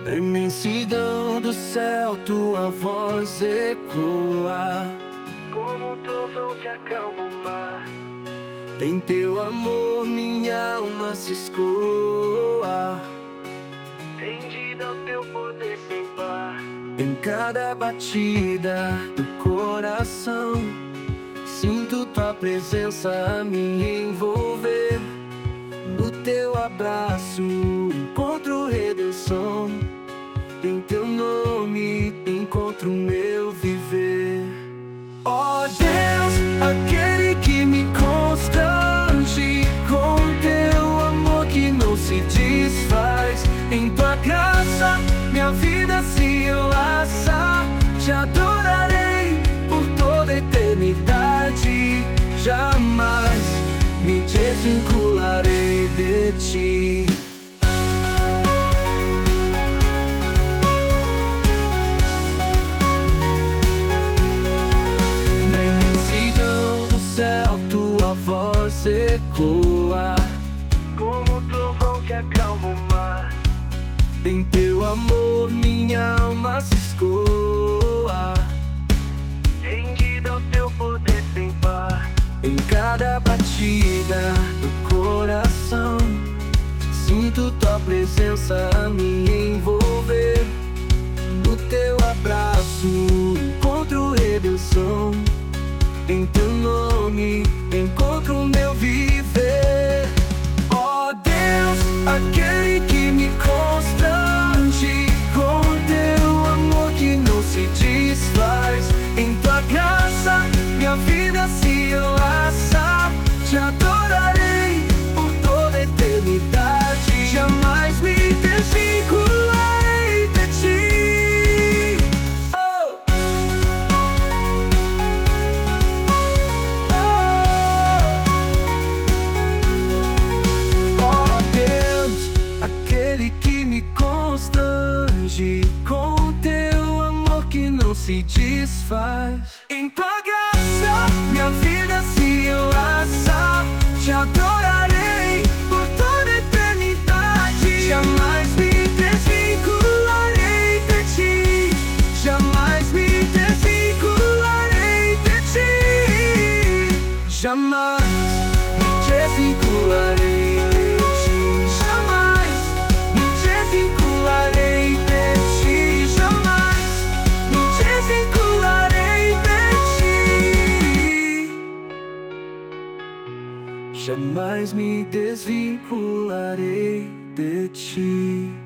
Na imensidão do céu tua voz ecoa, como um trovão que acalma o mar. em teu amor minha alma se escoa, Rendida ao teu poder sem par. em cada batida do coração sinto tua presença a me envolver. No teu abraço encontro redenção, em teu nome encontro meu viver. Ó Deus, aquele que me constrange com teu amor que não se desfaz. Em tua graça minha vida se enlaça. Te adorarei por toda a eternidade. Jamais me desvincularei de ti. Na imensidão do céu tua voz ecoa, Como um trovão que acalma o mar. em teu amor minha alma se escoa, Rendida ao teu poder sem par. em cada batida do coração sinto tua presença a me envolver. No teu abraço encontro redenção, em teu nome encontro meu viver. Ó Deus, aquele que me constrange com teu amor que não se desfaz. Em tua graça minha vida se enlaça. Te adorarei por toda a eternidade. Jamais me desvincularei de ti. Oh! Ó Deus, aquele que me constrange com teu amor que não se desfaz. Em tua graça minha vida se enlaça. Te adorarei por toda a eternidade. Jamais me desvincularei de ti. Jamais me desvincularei de ti. Jamais me desvincularei de ti. Jamais me desvincularei de ti. Jamais me desvincularei de ti. Jamais me desvincularei de ti.